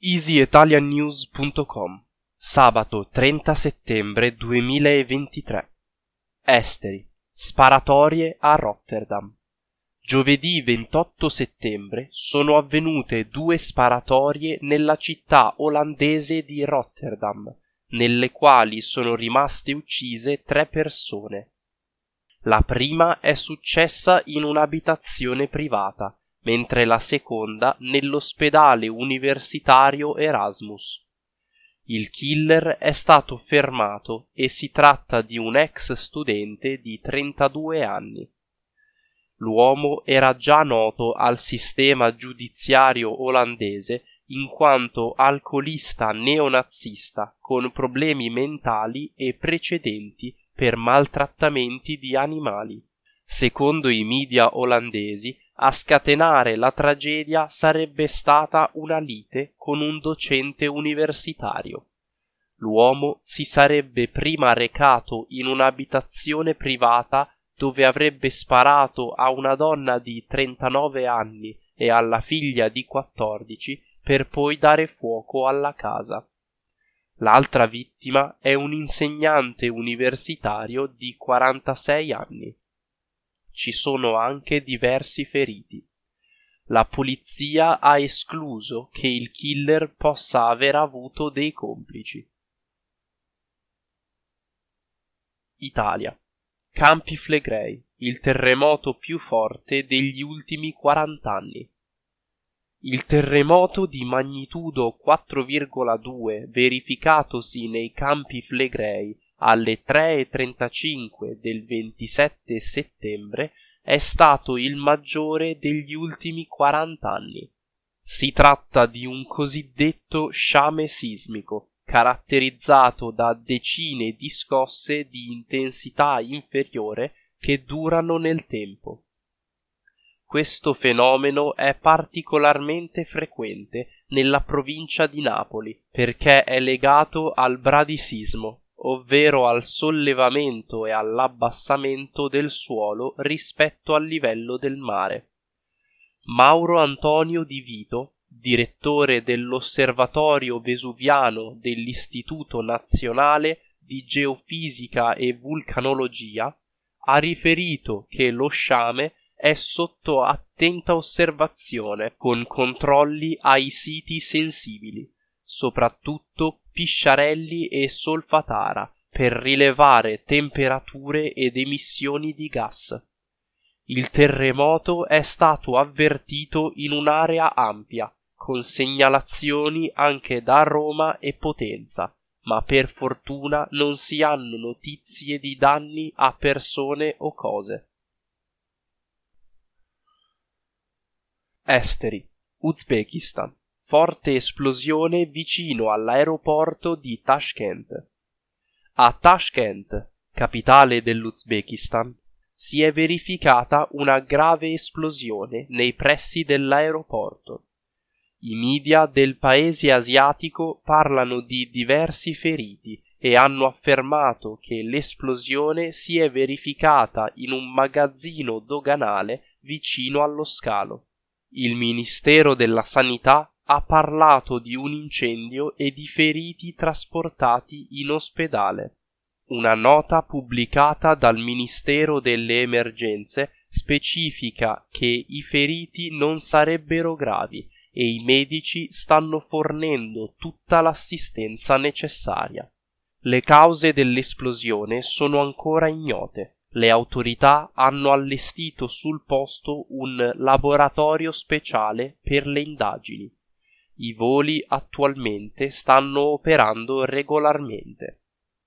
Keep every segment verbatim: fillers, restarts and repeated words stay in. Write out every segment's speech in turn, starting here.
easy italian news punto com, sabato trenta settembre duemilaventitré. Esteri, sparatorie a Rotterdam. Giovedì ventotto settembre sono avvenute due sparatorie nella città olandese di Rotterdam, nelle quali sono rimaste uccise tre persone. La prima è successa in un'abitazione privata, mentre la seconda nell'ospedale universitario Erasmus. Il killer è stato fermato e si tratta di un ex studente di trentadue anni. L'uomo era già noto al sistema giudiziario olandese in quanto alcolista neonazista con problemi mentali e precedenti per maltrattamenti di animali. Secondo i media olandesi, a scatenare la tragedia sarebbe stata una lite con un docente universitario. L'uomo si sarebbe prima recato in un'abitazione privata dove avrebbe sparato a una donna di trentanove anni e alla figlia di quattordici per poi dare fuoco alla casa. L'altra vittima è un insegnante universitario di quarantasei anni. Ci sono anche diversi feriti. La polizia ha escluso che il killer possa aver avuto dei complici. Italia. Campi Flegrei, il terremoto più forte degli ultimi quaranta anni. Il terremoto di magnitudo quattro virgola due verificatosi nei Campi Flegrei alle tre e trentacinque del ventisette settembre è stato il maggiore degli ultimi quaranta anni. Si tratta di un cosiddetto sciame sismico, caratterizzato da decine di scosse di intensità inferiore che durano nel tempo. Questo fenomeno è particolarmente frequente nella provincia di Napoli perché è legato al bradisismo, ovvero al sollevamento e all'abbassamento del suolo rispetto al livello del mare. Mauro Antonio Di Vito, direttore dell'Osservatorio Vesuviano dell'Istituto Nazionale di Geofisica e Vulcanologia, ha riferito che lo sciame è sotto attenta osservazione con controlli ai siti sensibili, soprattutto Pisciarelli e Solfatara, per rilevare temperature ed emissioni di gas. Il terremoto è stato avvertito in un'area ampia, con segnalazioni anche da Roma e Potenza, ma per fortuna non si hanno notizie di danni a persone o cose. Esteri, Uzbekistan. Forte esplosione vicino all'aeroporto di Tashkent. A Tashkent, capitale dell'Uzbekistan, si è verificata una grave esplosione nei pressi dell'aeroporto. I media del paese asiatico parlano di diversi feriti e hanno affermato che l'esplosione si è verificata in un magazzino doganale vicino allo scalo. Il Ministero della Sanità ha parlato di un incendio e di feriti trasportati in ospedale. Una nota pubblicata dal Ministero delle Emergenze specifica che i feriti non sarebbero gravi e i medici stanno fornendo tutta l'assistenza necessaria. Le cause dell'esplosione sono ancora ignote. Le autorità hanno allestito sul posto un laboratorio speciale per le indagini. I voli attualmente stanno operando regolarmente.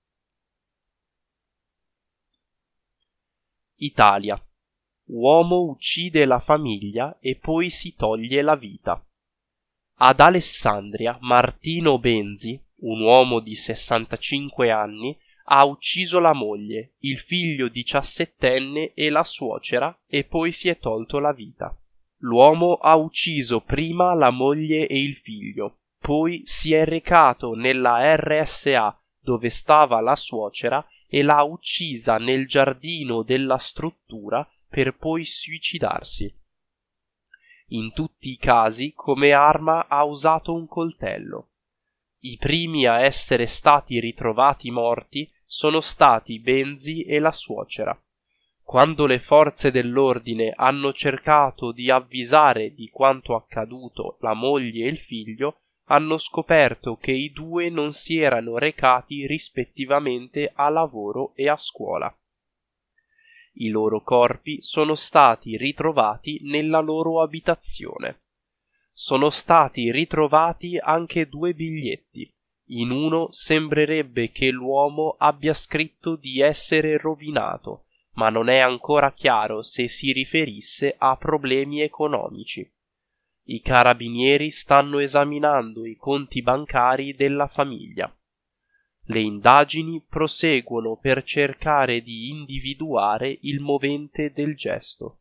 Italia. Uomo uccide la famiglia e poi si toglie la vita. Ad Alessandria, Martino Benzi, un uomo di sessantacinque anni, ha ucciso la moglie, il figlio diciassettenne e la suocera e poi si è tolto la vita. L'uomo ha ucciso prima la moglie e il figlio, poi si è recato nella R S A dove stava la suocera e l'ha uccisa nel giardino della struttura per poi suicidarsi. In tutti i casi come arma ha usato un coltello. I primi a essere stati ritrovati morti sono stati Benzi e la suocera. Quando le forze dell'ordine hanno cercato di avvisare di quanto accaduto la moglie e il figlio, hanno scoperto che i due non si erano recati rispettivamente a lavoro e a scuola. I loro corpi sono stati ritrovati nella loro abitazione. Sono stati ritrovati anche due biglietti. In uno sembrerebbe che l'uomo abbia scritto di essere rovinato, ma non è ancora chiaro se si riferisse a problemi economici. I carabinieri stanno esaminando i conti bancari della famiglia. Le indagini proseguono per cercare di individuare il movente del gesto.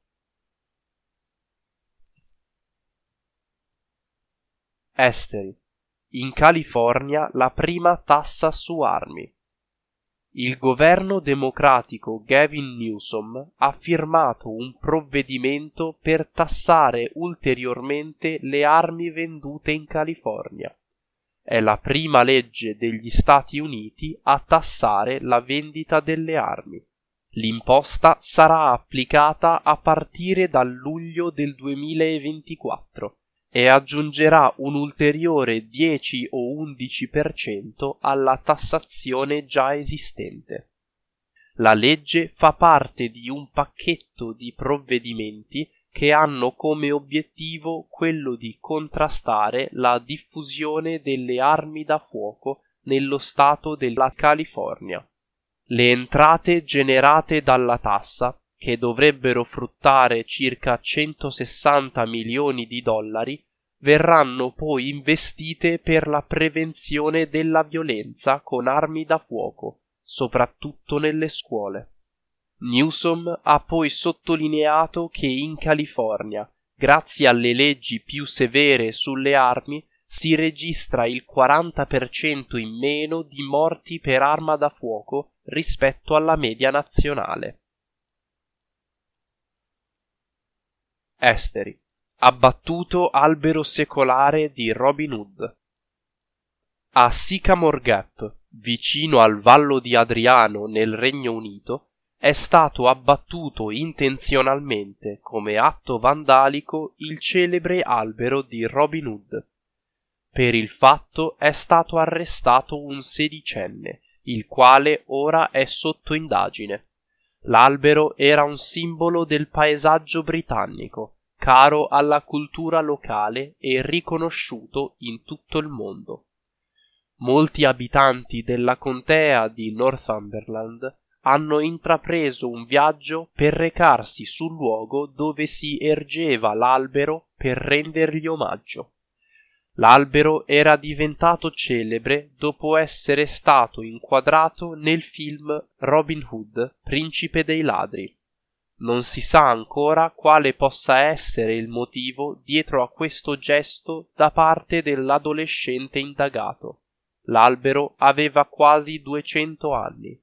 Esteri. In California la prima tassa su armi. Il governo democratico Gavin Newsom ha firmato un provvedimento per tassare ulteriormente le armi vendute in California. È la prima legge degli Stati Uniti a tassare la vendita delle armi. L'imposta sarà applicata a partire dal luglio del duemilaventiquattro e aggiungerà un ulteriore dieci o undici per cento alla tassazione già esistente. La legge fa parte di un pacchetto di provvedimenti che hanno come obiettivo quello di contrastare la diffusione delle armi da fuoco nello stato della California. Le entrate generate dalla tassa, che dovrebbero fruttare circa centosessanta milioni di dollari, verranno poi investite per la prevenzione della violenza con armi da fuoco, soprattutto nelle scuole. Newsom ha poi sottolineato che in California, grazie alle leggi più severe sulle armi, si registra il quaranta per cento in meno di morti per arma da fuoco rispetto alla media nazionale. Esteri. Abbattuto albero secolare di Robin Hood. A Sycamore Gap, vicino al Vallo di Adriano nel Regno Unito, è stato abbattuto intenzionalmente come atto vandalico il celebre albero di Robin Hood. Per il fatto è stato arrestato un sedicenne, il quale ora è sotto indagine. L'albero era un simbolo del paesaggio britannico, caro alla cultura locale e riconosciuto in tutto il mondo. Molti abitanti della contea di Northumberland hanno intrapreso un viaggio per recarsi sul luogo dove si ergeva l'albero per rendergli omaggio. L'albero era diventato celebre dopo essere stato inquadrato nel film Robin Hood, Principe dei ladri. Non si sa ancora quale possa essere il motivo dietro a questo gesto da parte dell'adolescente indagato. L'albero aveva quasi duecento anni.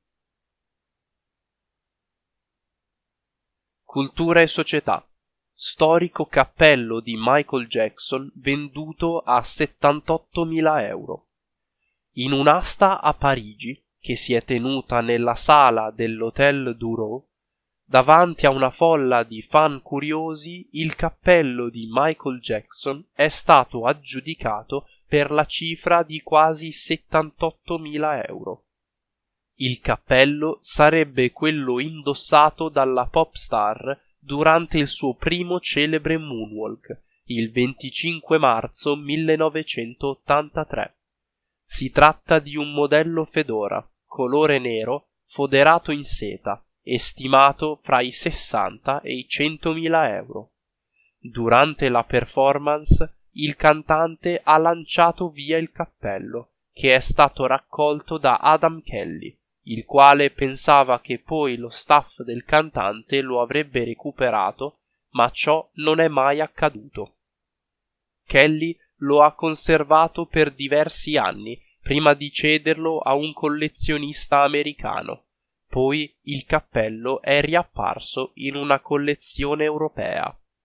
Cultura e società. Storico cappello di Michael Jackson venduto a settantottomila euro. In un'asta a Parigi, che si è tenuta nella sala dell'Hotel Drouot, davanti a una folla di fan curiosi, il cappello di Michael Jackson è stato aggiudicato per la cifra di quasi settantottomila euro. Il cappello sarebbe quello indossato dalla pop star durante il suo primo celebre moonwalk, il venticinque marzo millenovecentottantatré. Si tratta di un modello fedora, colore nero, foderato in seta, estimato fra i sessanta e i centomila euro. Durante la performance, il cantante ha lanciato via il cappello, che è stato raccolto da Adam Kelly, il quale pensava che poi lo staff del cantante lo avrebbe recuperato, ma ciò non è mai accaduto. Kelly lo ha conservato per diversi anni prima di cederlo a un collezionista americano. Poi il cappello è riapparso in una collezione europea.